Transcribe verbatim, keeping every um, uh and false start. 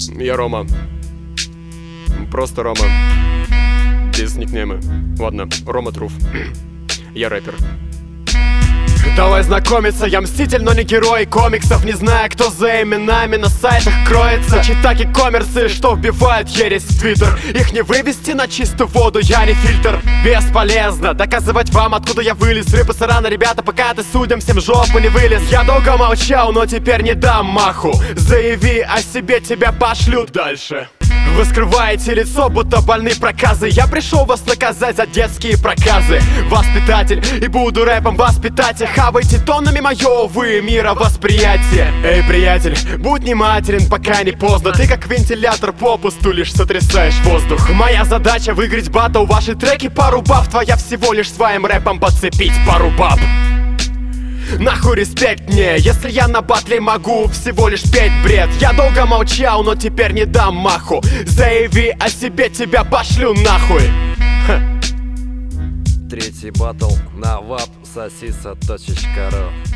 Я Рома. Просто Рома. Без никнейма. Ладно, Рома Труф. Я рэпер. Давай знакомиться, я мститель, но не герой комиксов. Не знаю, кто за именами на сайтах кроется. Читаки коммерсы, что вбивают ересь в твиттер. Их не вывести на чистую воду, я не фильтр. Бесполезно доказывать вам, откуда я вылез. Рыпаться рано, ребята, пока ты судям всем жопу не вылез. Я долго молчал, но теперь не дам маху. Заяви о себе, тебя пошлют дальше. Вы скрываете лицо, будто больны проказы. Я пришел вас наказать за детские проказы. Воспитатель, и буду рэпом воспитать. Хавайте тоннами мое, вы мировосприятие. Эй, приятель, будь внимателен, пока не поздно. Ты как вентилятор попусту лишь сотрясаешь воздух. Моя задача выиграть батл, ваши треки пару баф. Твоя всего лишь своим рэпом подцепить пару баб. Нахуй респект мне, если я на батле могу всего лишь петь бред. Я долго молчал, но теперь не дам маху. Заяви о себе, тебя пошлю нахуй. Ха. Третий батл на вап сосиса точка ру.